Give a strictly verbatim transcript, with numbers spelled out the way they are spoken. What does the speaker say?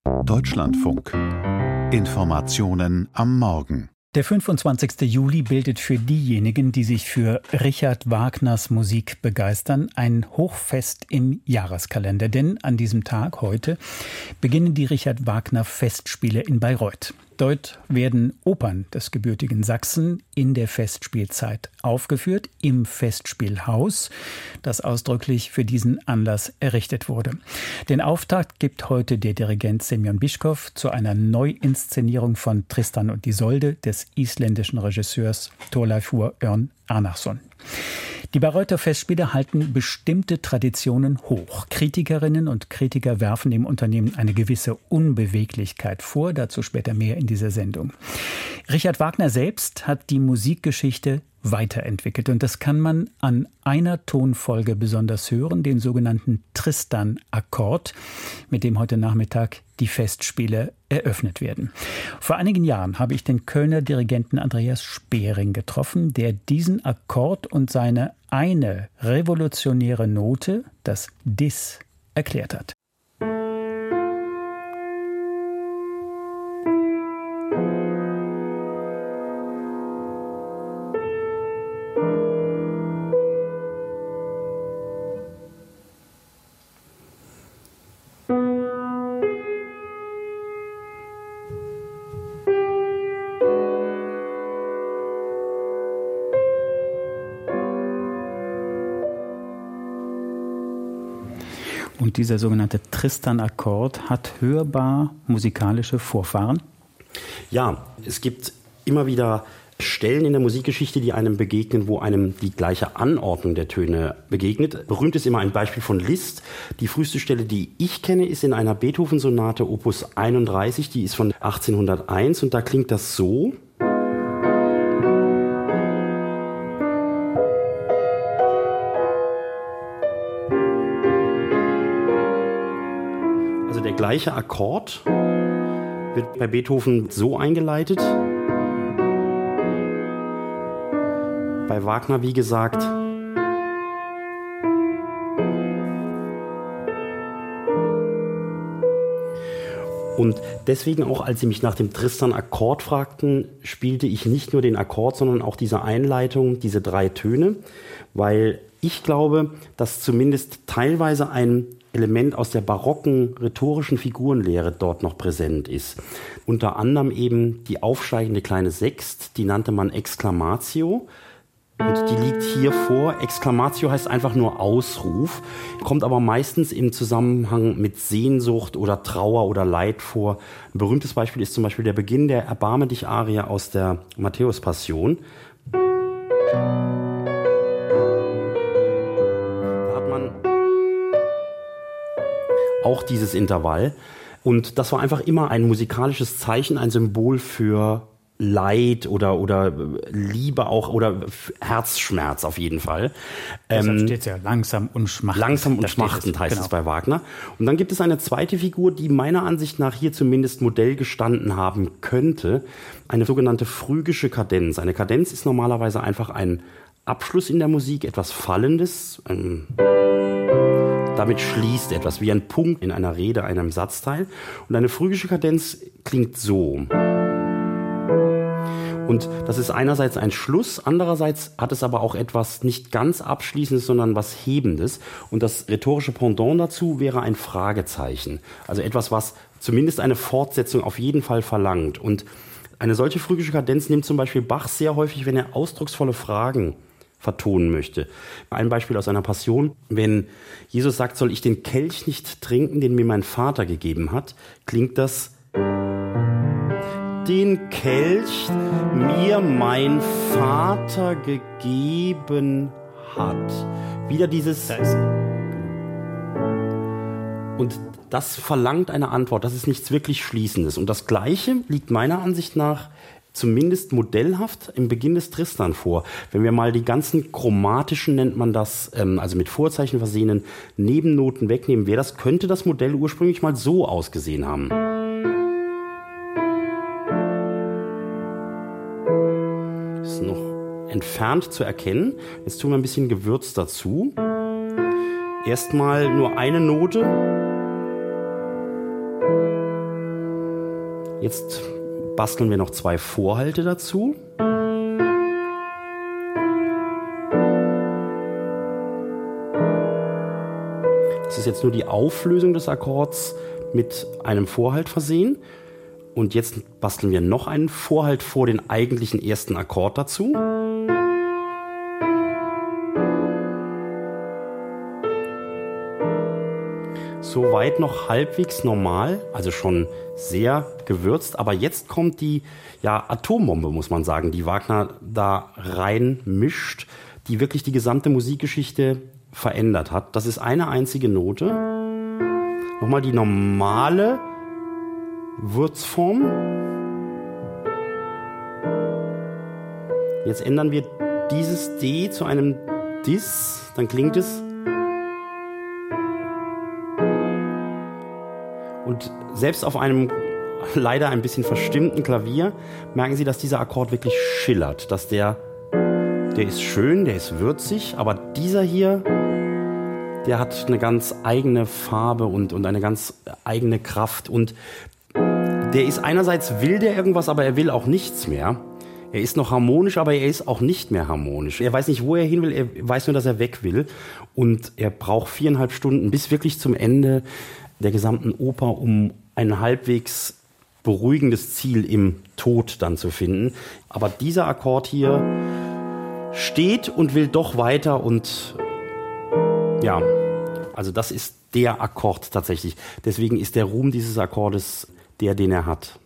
Deutschlandfunk. Informationen am Morgen. Der fünfundzwanzigste Juli bildet für diejenigen, die sich für Richard Wagners Musik begeistern, ein Hochfest im Jahreskalender. Denn an diesem Tag, heute, beginnen die Richard Wagner Festspiele in Bayreuth. Dort werden Opern des gebürtigen Sachsen in der Festspielzeit aufgeführt, im Festspielhaus, das ausdrücklich für diesen Anlass errichtet wurde. Den Auftakt gibt heute der Dirigent Semyon Bischkow zu einer Neuinszenierung von Tristan und Isolde des isländischen Regisseurs Thorleifur Örn Arnarsson. Die Bayreuther Festspiele halten bestimmte Traditionen hoch. Kritikerinnen und Kritiker werfen dem Unternehmen eine gewisse Unbeweglichkeit vor, dazu später mehr in dieser Sendung. Richard Wagner selbst hat die Musikgeschichte weiterentwickelt und das kann man an einer Tonfolge besonders hören, den sogenannten Tristan-Akkord, mit dem heute Nachmittag die Festspiele eröffnet werden. Vor einigen Jahren habe ich den Kölner Dirigenten Andreas Spering getroffen, der diesen Akkord und seine eine revolutionäre Note, das Dis, erklärt hat. Und dieser sogenannte Tristan-Akkord hat hörbar musikalische Vorfahren? Ja, es gibt immer wieder Stellen in der Musikgeschichte, die einem begegnen, wo einem die gleiche Anordnung der Töne begegnet. Berühmt ist immer ein Beispiel von Liszt. Die früheste Stelle, die ich kenne, ist in einer Beethoven-Sonate Opus einunddreißig, die ist von achtzehnhunderteins und da klingt das so. Der gleiche Akkord wird bei Beethoven so eingeleitet. Bei Wagner, wie gesagt, und deswegen auch, als Sie mich nach dem Tristan-Akkord fragten, spielte ich nicht nur den Akkord, sondern auch diese Einleitung, diese drei Töne, weil ich glaube, dass zumindest teilweise ein Element aus der barocken rhetorischen Figurenlehre dort noch präsent ist. Unter anderem eben die aufsteigende kleine Sext, die nannte man Exclamatio. Und die liegt hier vor. Exclamatio heißt einfach nur Ausruf, kommt aber meistens im Zusammenhang mit Sehnsucht oder Trauer oder Leid vor. Ein berühmtes Beispiel ist zum Beispiel der Beginn der Erbarme dich Arie aus der Matthäus-Passion. Auch dieses Intervall. Und das war einfach immer ein musikalisches Zeichen, ein Symbol für Leid oder, oder Liebe auch oder Herzschmerz auf jeden Fall. Deshalb steht es ja langsam und schmachtend. Langsam und schmachtend heißt genau. es bei Wagner. Und dann gibt es eine zweite Figur, die meiner Ansicht nach hier zumindest Modell gestanden haben könnte. Eine sogenannte phrygische Kadenz. Eine Kadenz ist normalerweise einfach ein Abschluss in der Musik, etwas Fallendes. Ähm, damit schließt etwas, wie ein Punkt in einer Rede, einem Satzteil. Und eine phrygische Kadenz klingt so. Und das ist einerseits ein Schluss, andererseits hat es aber auch etwas nicht ganz Abschließendes, sondern was Hebendes. Und das rhetorische Pendant dazu wäre ein Fragezeichen. Also etwas, was zumindest eine Fortsetzung auf jeden Fall verlangt. Und eine solche phrygische Kadenz nimmt zum Beispiel Bach sehr häufig, wenn er ausdrucksvolle Fragen vertonen möchte. Ein Beispiel aus einer Passion. Wenn Jesus sagt, soll ich den Kelch nicht trinken, den mir mein Vater gegeben hat, klingt das: Den Kelch mir mein Vater gegeben hat. Wieder dieses... Und das verlangt eine Antwort. Das ist nichts wirklich Schließendes. Und das Gleiche liegt meiner Ansicht nach zumindest modellhaft im Beginn des Tristan vor. Wenn wir mal die ganzen chromatischen, nennt man das, ähm, also mit Vorzeichen versehenen Nebennoten wegnehmen, wäre das, könnte das Modell ursprünglich mal so ausgesehen haben. Ist noch entfernt zu erkennen. Jetzt tun wir ein bisschen Gewürz dazu. Erstmal nur eine Note. Jetzt basteln wir noch zwei Vorhalte dazu. Das ist jetzt nur die Auflösung des Akkords mit einem Vorhalt versehen. Und jetzt basteln wir noch einen Vorhalt vor den eigentlichen ersten Akkord dazu. Soweit noch halbwegs normal, also schon sehr gewürzt. Aber jetzt kommt die ja, Atombombe, muss man sagen, die Wagner da rein mischt, die wirklich die gesamte Musikgeschichte verändert hat. Das ist eine einzige Note. Nochmal die normale Würzform. Jetzt ändern wir dieses D zu einem Dis, dann klingt es. Und selbst auf einem leider ein bisschen verstimmten Klavier merken Sie, dass dieser Akkord wirklich schillert, dass der, der ist schön, der ist würzig, aber dieser hier, der hat eine ganz eigene Farbe und, und eine ganz eigene Kraft und der ist einerseits will der irgendwas, aber er will auch nichts mehr. Er ist noch harmonisch, aber er ist auch nicht mehr harmonisch. Er weiß nicht, wo er hin will, er weiß nur, dass er weg will. Und er braucht viereinhalb Stunden bis wirklich zum Ende der gesamten Oper, um ein halbwegs beruhigendes Ziel im Tod dann zu finden. Aber dieser Akkord hier steht und will doch weiter und ja, also das ist der Akkord tatsächlich. Deswegen ist der Ruhm dieses Akkordes der, den er hat.